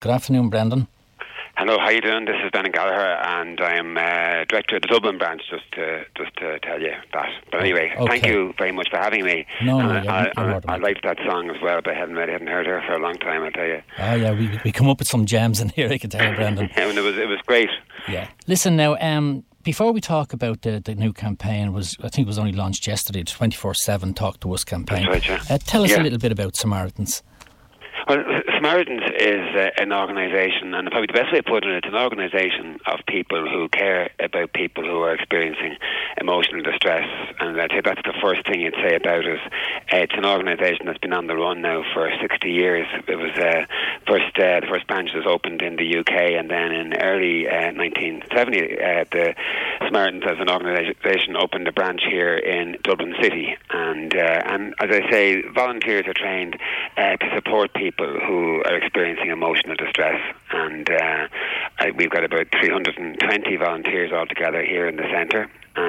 Good afternoon, Brendan. Hello, how you doing? This is Ben Gallagher, and I am director of the Dublin branch. Just to tell you that. But anyway, okay. Thank you very much for having me. No, I liked that song as well, but I hadn't heard her for a long time. I'll tell you. Oh yeah, we come up with some gems in here. I can tell you, Brendan. And it was great. Yeah. Listen now. Before we talk about the new campaign, I think it was only launched yesterday. The 24/7 Talk to Us campaign. That's right, yeah. Tell us a little bit about Samaritans. Well, Samaritans is an organisation, and probably the best way of putting it, it's an organisation of people who care about people who are experiencing emotional distress. And I think that's the first thing you'd say about it. It's an organisation that's been on the run now for 60 years. It was the first branch was opened in the UK, and then in early 1970, the Samaritans as an organisation opened a branch here in Dublin City. And as I say, volunteers are trained to support people who are experiencing emotional distress, and we've got about 320 volunteers altogether here in the centre.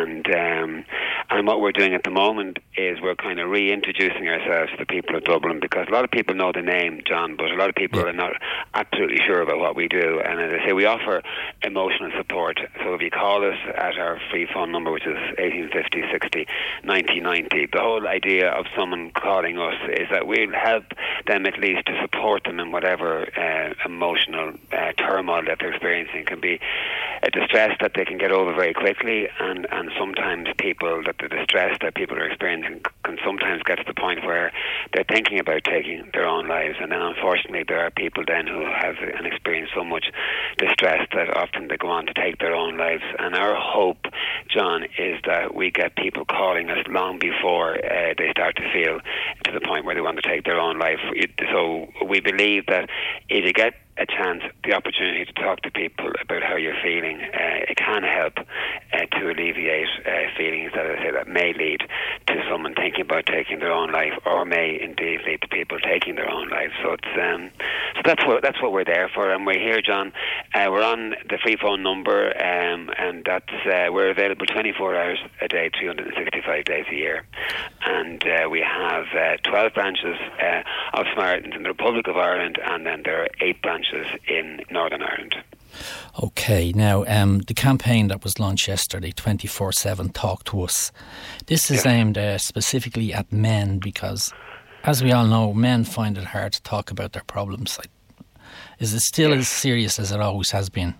And what we're doing at the moment is we're kind of reintroducing ourselves to the people of Dublin, because a lot of people know the name, John, but a lot of people are not absolutely sure about what we do. And as I say, we offer emotional support. So if you call us at our free phone number, which is 1850 60 90 90, the whole idea of someone calling us is that we'll help them at least to support them in whatever emotional turmoil that they're experiencing. It can be a distress that they can get over very quickly, and sometimes the distress that people are experiencing can sometimes get to the point where they're thinking about taking their own lives. And then unfortunately there are people then who have and experience so much distress that often they go on to take their own lives. And our hope, John, is that we get people calling us long before they start to feel to the point where they want to take their own life. So we believe that if you get a chance, the opportunity to talk to people about how you're feeling, it can help to alleviate feelings that I say that may lead to someone thinking about taking their own life, or may indeed lead to people taking their own life. So it's that's what we're there for, and we're here, John. We're on the free phone number, and that's we're available 24 hours a day, 365 days a year, and we have 12 branches of Samaritans in the Republic of Ireland, and then there are 8 branches in Northern Ireland. Okay, now the campaign that was launched yesterday, 24/7 Talk to Us, this is aimed specifically at men, because as we all know, men find it hard to talk about their problems. Is it still as serious as it always has been?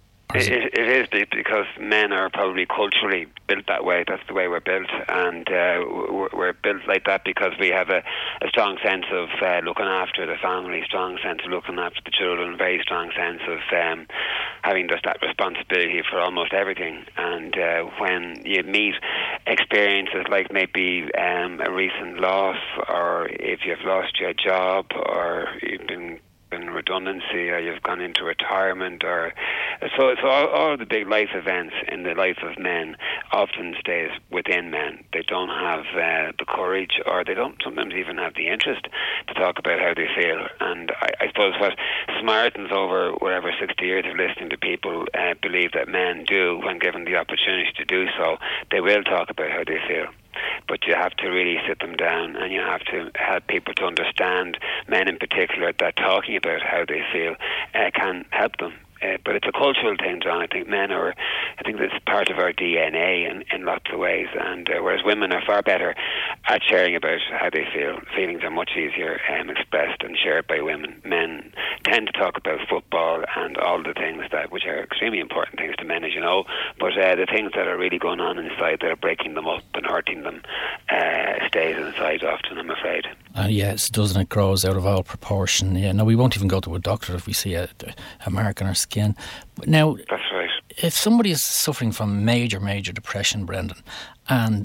It is, because men are probably culturally built that way. That's the way we're built, and we're built like that because we have a strong sense of looking after the family, strong sense of looking after the children, very strong sense of having just that responsibility for almost everything. And when you meet experiences like maybe a recent loss, or if you've lost your job, or you've been in redundancy, or you've gone into retirement, or so all the big life events in the life of men often stays within men. They don't have the courage, or they don't sometimes even have the interest to talk about how they feel. And I suppose what Samaritans over whatever 60 years of listening to people believe that men do, when given the opportunity to do so, they will talk about how they feel. But you have to really sit them down, and you have to help people to understand, men in particular, that talking about how they feel can help them. But it's a cultural thing, John. I think that's part of our DNA in lots of ways, and whereas women are far better at sharing about how they feel. Feelings are much easier expressed and shared by women. Men tend to talk about football and all the things which are extremely important things to men, as you know, but the things that are really going on inside that are breaking them up and hurting them stays inside often, I'm afraid. Yes, doesn't it? Grows out of all proportion. Yeah, no, we won't even go to a doctor if we see a mark on our skin. But now, that's right. If somebody is suffering from major depression, Brendan, and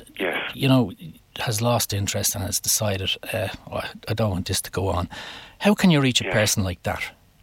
has lost interest and has decided, I don't want this to go on, how can you reach a person like that?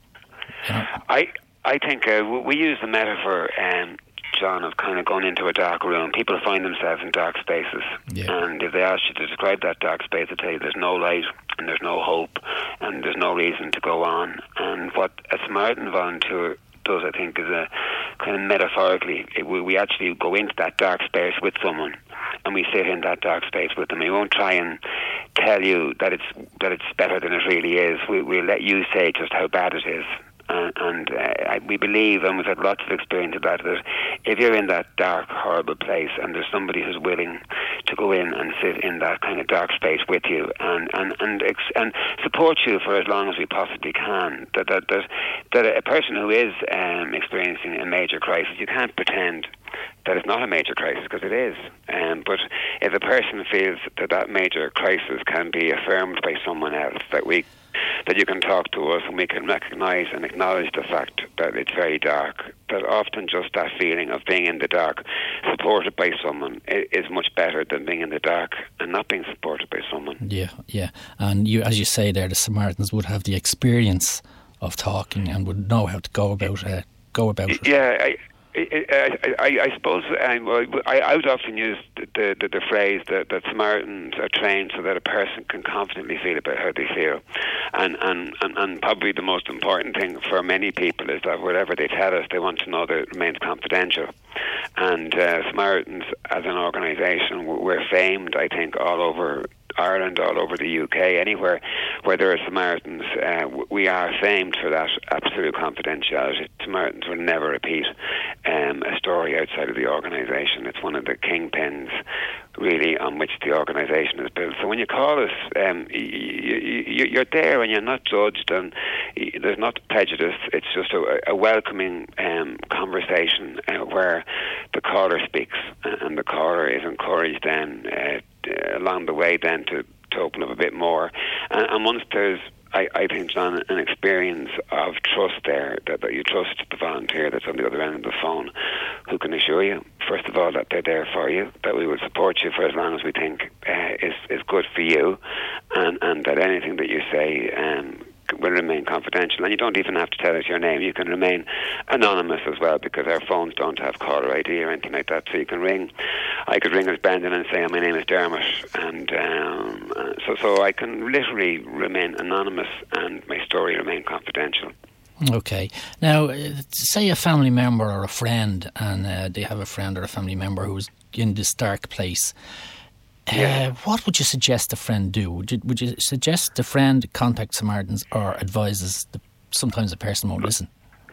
I think we use the metaphor, John, of kind of going into a dark room. People find themselves in dark spaces, and if they ask you to describe that dark space, they tell you there's no light and there's no hope and there's no reason to go on. And what a Samaritan volunteer does, I think, is a kind of metaphorically, we actually go into that dark space with someone, and we sit in that dark space with them. We won't try and tell you that it's better than it really is. We'll let you say just how bad it is. we believe, and we've had lots of experience of that if you're in that dark, horrible place, and there's somebody who's willing to go in and sit in that kind of dark space with you and support you for as long as we possibly can, that a person who is experiencing a major crisis, you can't pretend that it's not a major crisis, because it is. But if a person feels that major crisis can be affirmed by someone else, that you can talk to us and we can recognise and acknowledge the fact that it's very dark, that often just that feeling of being in the dark, supported by someone, is much better than being in the dark and not being supported by someone. Yeah. And you, as you say there, the Samaritans would have the experience of talking and would know how to go about it. Yeah, I suppose I would often use the phrase that Samaritans are trained so that a person can confidently feel about how they feel, and probably the most important thing for many people is that whatever they tell us, they want to know that it remains confidential. And Samaritans as an organisation, we're famed, I think, all over Ireland, all over the UK, anywhere where there are Samaritans, we are famed for that absolute confidentiality. Samaritans will never repeat a story outside of the organisation. It's one of the kingpins, really, on which the organisation is built. So when you call us, you're there and you're not judged, and there's not prejudice. It's just a welcoming conversation where the caller speaks, and the caller is encouraged then along the way then to open up a bit more. And once there's, I think, John, an experience of trust there, that you trust the volunteer that's on the other end of the phone, who can assure you, first of all, that they're there for you, that we will support you for as long as we think is good for you, and that anything that you say will remain confidential. And you don't even have to tell us your name. You can remain anonymous as well, because our phones don't have caller ID or anything like that. So you can ring. I could ring as Brendan and say, my name is Dermot, and so I can literally remain anonymous and my story remain confidential. Okay. Now, say a family member or a friend, and they have a friend or a family member who's in this dark place. What would you suggest the friend do? Would you suggest the friend contact Samaritans, or advises sometimes the person won't listen?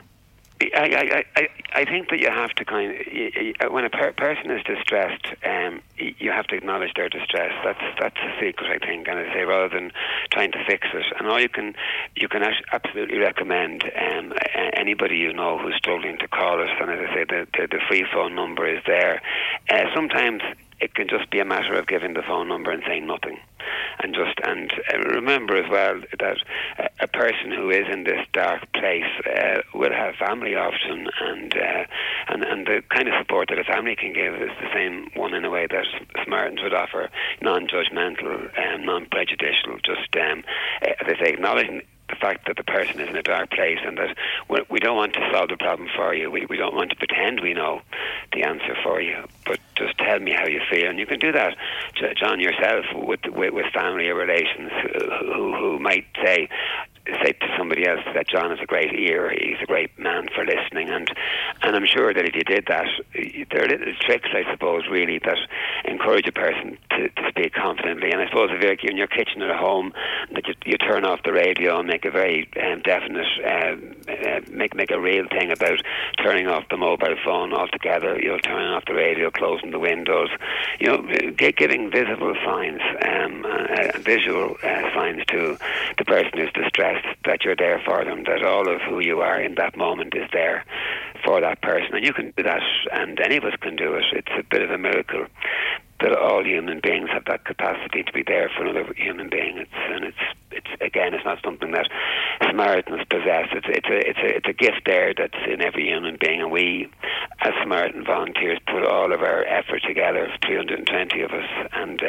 I think that you have to when a person is distressed, you have to acknowledge their distress. That's the secret, I think. And I say, rather than trying to fix it, and all you can absolutely recommend anybody you know who's struggling to call us. And as I say, the free phone number is there. Sometimes it can just be a matter of giving the phone number and saying nothing, and remember as well that a person who is in this dark place will have family often, and the kind of support that a family can give is the same one in a way that Samaritans would offer, non-judgmental, non-prejudicial, just as I say, acknowledging the fact that the person is in a dark place, and that we don't want to solve the problem for you. We don't want to pretend we know the answer for you, but just tell me how you feel. And you can do that, John, yourself, with family or relations who might say to somebody else that John is a great ear, he's a great man for listening, and I'm sure that if you did that, there are little tricks, I suppose, really, that encourage a person to speak confidently. And I suppose if you're in your kitchen at home, that you turn off the radio and make a very definite, make a real thing about turning off the mobile phone altogether, turning off the radio, closing the windows, giving visible signs, visual signs to the person who's distressed, that you're there for them, that all of who you are in that moment is there for that person. And you can do that, and any of us can do it. It's a bit of a miracle that all human beings have that capacity to be there for another human being. It's not something that Samaritans possess. It's a gift there that's in every human being, and we, as Samaritan volunteers, put all of our effort together, 320 of us. And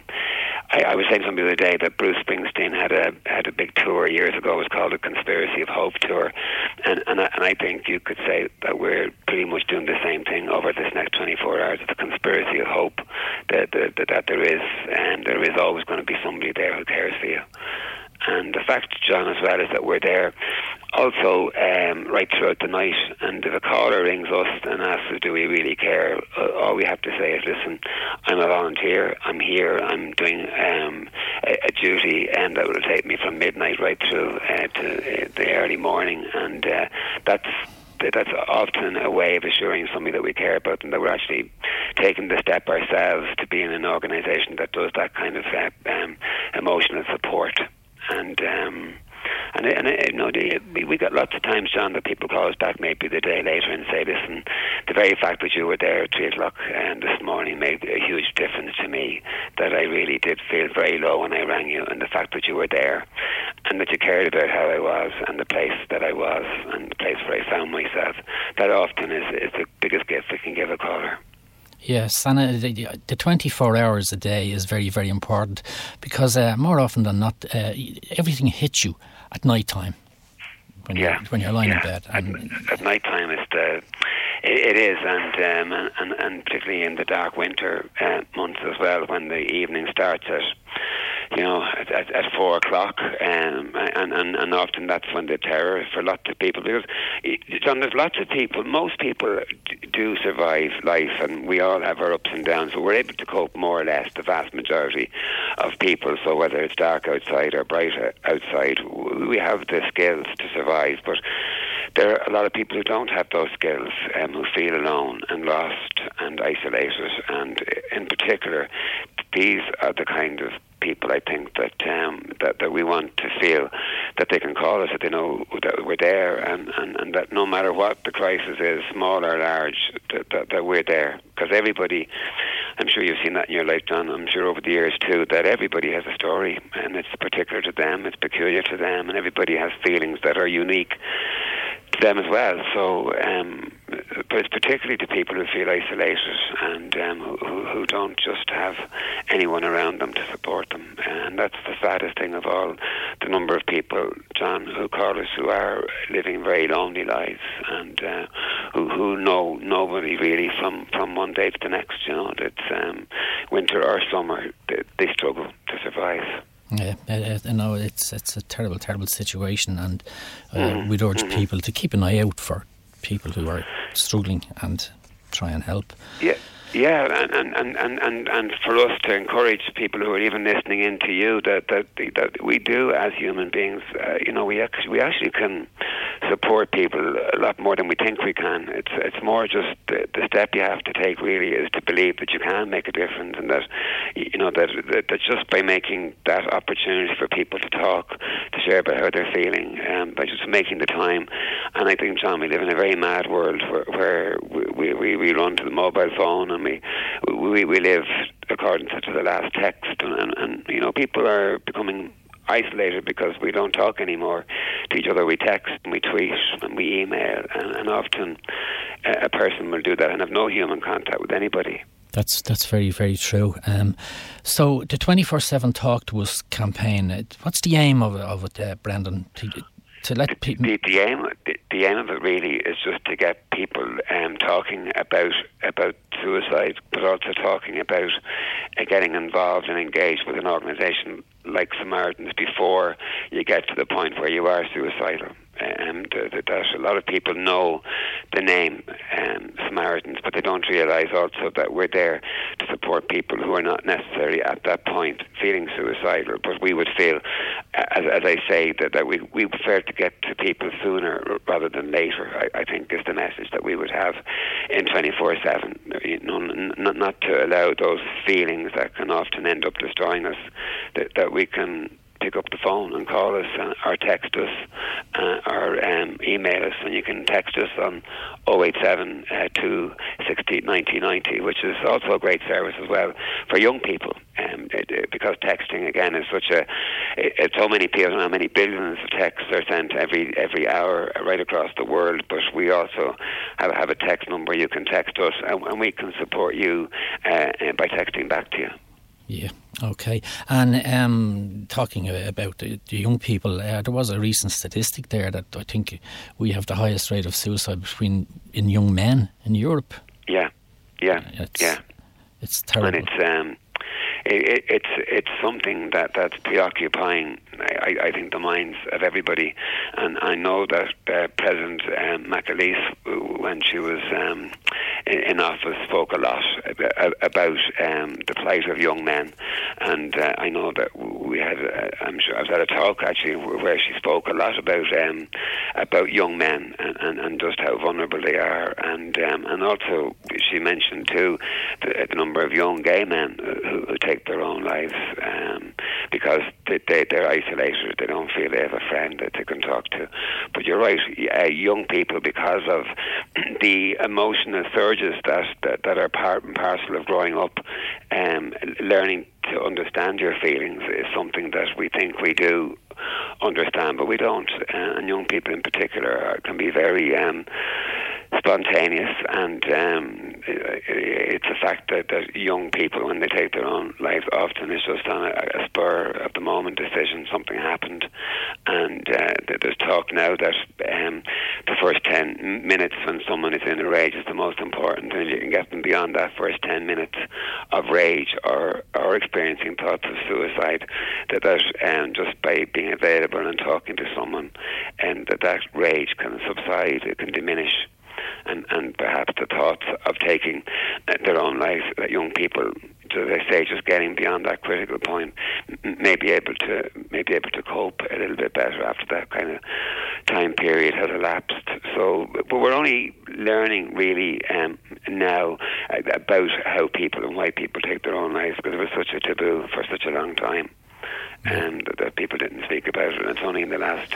I was saying something the other day that Bruce Springsteen had a big tour years ago. It was called the Conspiracy of Hope tour, and I think you could say that we're pretty much doing the same thing over this next 24 hours. It's the Conspiracy of Hope, that there is always going to be somebody there who cares for you. And the fact, John, as well, is that we're there also right throughout the night. And if a caller rings us and asks us, do we really care, all we have to say is, listen, I'm a volunteer, I'm here, I'm doing a duty, and that will take me from midnight right through to the early morning. And that's often a way of assuring somebody that we care about them, that we're actually taking the step ourselves to be in an organisation that does that kind of emotional support. We got lots of times, John, that people call us back maybe the day later and say, listen, the very fact that you were there at 3 o'clock this morning made a huge difference to me, that I really did feel very low when I rang you, and the fact that you were there and that you cared about how I was and the place that I was and the place where I found myself, that often is the biggest gift we can give a caller. Yes, and the 24 hours a day is very, very important, because more often than not, everything hits you at night time when you're lying in bed. At night time it is, and particularly in the dark winter months as well, when the evening starts at 4 o'clock, and often that's when the terror for lots of people, because John, there's lots of people, most people do survive life, and we all have our ups and downs, so we're able to cope more or less, the vast majority of people. So whether it's dark outside or bright outside, we have the skills to survive. But there are a lot of people who don't have those skills, who feel alone and lost and isolated, and in particular, these are the kind of people, I think, that we want to feel that they can call us, that they know that we're there, and that no matter what the crisis is, small or large, that we're there. Because everybody, I'm sure you've seen that in your life, John, I'm sure over the years too, that everybody has a story, and it's particular to them, it's peculiar to them, and everybody has feelings that are unique to them as well. So, but it's particularly to people who feel isolated and who don't just have anyone around them to support them. And that's the saddest thing of all, the number of people, John, who call us, who are living very lonely lives, and who know nobody really from one day to the next. It's winter or summer, they struggle to survive. Yeah, it's a terrible, terrible situation, and we'd urge people to keep an eye out for people who are struggling and try and help. Yeah, and for us to encourage people who are even listening in to you that we do as human beings, we actually can support people a lot more than we think we can. It's more just the step you have to take really is to believe that you can make a difference, and that that just by making that opportunity for people to talk, to share about how they're feeling, by just making the time. And I think, John, we live in a very mad world where we run to the mobile phone, and we live according to the last text, and people are becoming isolated because we don't talk anymore to each other. We text and we tweet and we email, and often a person will do that and have no human contact with anybody. That's very, very true. So the 24/7 Talk to Us campaign, what's the aim of it, Brendan? To let people... The aim of it really is just to get people talking about suicide, but also talking about getting involved and engaged with an organisation like Samaritans before you get to the point where you are suicidal. That a lot of people know the name Samaritans, but they don't realise also that we're there to support people who are not necessarily at that point feeling suicidal. But we would feel, as I say, that we prefer to get to people sooner rather than later, I think is the message that we would have in 24/7. Not to allow those feelings that can often end up destroying us, that we can pick up the phone and call us or text us or email us, and you can text us on 087 260 9090, which is also a great service as well for young people, because texting again is it's so many people, how many billions of texts are sent every hour right across the world. But we also have a text number. You can text us and we can support you by texting back to you. Yeah, okay. And talking about the young people, there was a recent statistic there that I think we have the highest rate of suicide in young men in Europe. Yeah. It's terrible. And it's something that's preoccupying, I think, the minds of everybody. And I know that President McAleese, when she was in office, spoke a lot about the plight of young men. And I know that we had, I'm sure I was at a talk actually where she spoke a lot about young men and just how vulnerable they are. And also she mentioned too the number of young gay men who take their own lives because they're isolated. They don't feel they have a friend that they can talk to. But you're right, young people, because of the emotional surges that are part and parcel of growing up, learning to understand your feelings is something that we think we do understand, but we don't. And young people in particular can be very spontaneous, and it's a fact that young people, when they take their own lives, often it's just on a spur of the moment decision. Something happened, and there's talk now that the first 10 minutes when someone is in a rage is the most important, and you can get them beyond that first 10 minutes of rage or experiencing thoughts of suicide, that just by being available and talking to someone, and that rage can subside, it can diminish. And perhaps the thoughts of taking their own life, that young people, as I say, just getting beyond that critical point, may be able to cope a little bit better after that kind of time period has elapsed. So, but we're only learning really now about how people and why people take their own lives, because it was such a taboo for such a long time, and that people didn't speak about it. And it's only in the last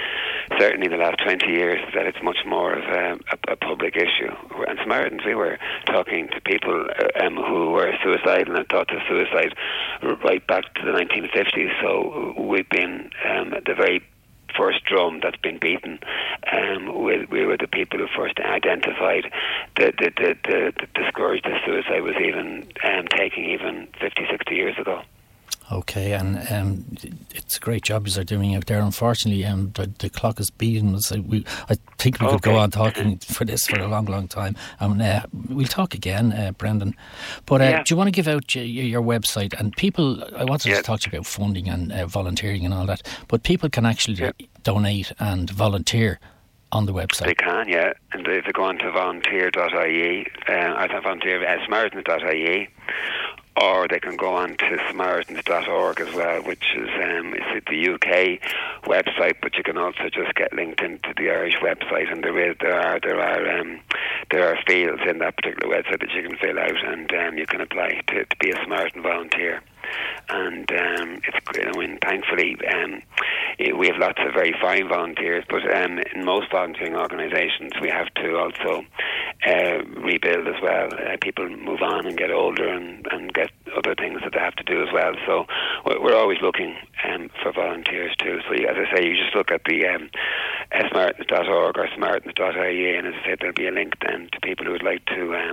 20 years that it's much more of a public issue. And Samaritans, we were talking to people who were suicidal and thoughts of suicide right back to the 1950s. So we've been the very first drum that's been beaten. We were the people who first identified the scourge that suicide was even taking even 50, 60 years ago. Okay, and it's a great job you're doing out there. Unfortunately, the clock is beating us. I think we could go on talking for this for a long, long time. We'll talk again, Brendan. But do you want to give out your website? And people, I wanted to talk to you about funding and volunteering and all that, but people can actually donate and volunteer on the website. They can, yeah. And if they go on to volunteer.ie, Samaritans.ie, or they can go on to Samaritans.org as well, which is it's the UK website, but you can also just get linked into the Irish website, and there are fields in that particular website that you can fill out, and you can apply to be a Samaritan volunteer. And thankfully we have lots of very fine volunteers, but in most volunteering organisations we have to also rebuild as well. People move on and get older and get other things that they have to do as well. So we're always looking for volunteers too. So as I say, you just look at the Samaritans.org or Samaritans.ie, and as I said, there'll be a link then to people who would like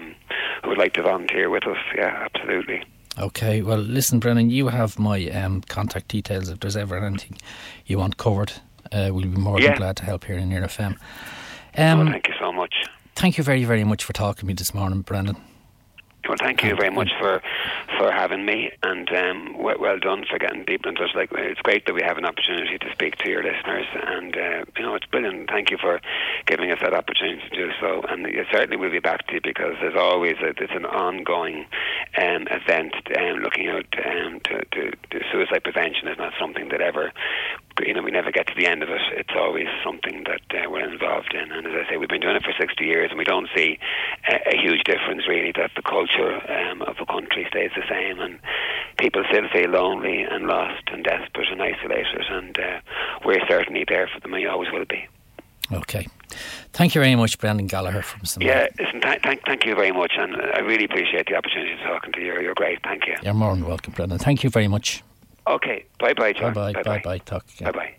to volunteer with us. Yeah, absolutely. Okay, well, listen, Brendan, you have my contact details. If there's ever anything you want covered, we'll be more than glad to help here in Near FM. Thank you so much. Thank you very, very much for talking to me this morning, Brendan. Well, thank you very much for having me, and well done for getting people in touch. It's great that we have an opportunity to speak to your listeners, and it's brilliant. Thank you for giving us that opportunity to do so, and certainly we'll be back to you, because there's always it's an ongoing event looking out to suicide prevention. Is not something that ever, we never get to the end of it. It's always something that we're involved in, and as I say, we've been doing it for 60 years, and we don't see a huge difference really, that the culture of the country stays the same, and people still feel lonely and lost and desperate and isolated, and we're certainly there for them, and we always will be. Okay. Thank you very much, Brendan Gallagher from Samaritans. Yeah, listen, thank you very much, and I really appreciate the opportunity to talking to you. You're great. Thank you. You're more than welcome, Brendan. Thank you very much. Okay. Bye-bye, John. Bye-bye. Talk again. Bye-bye.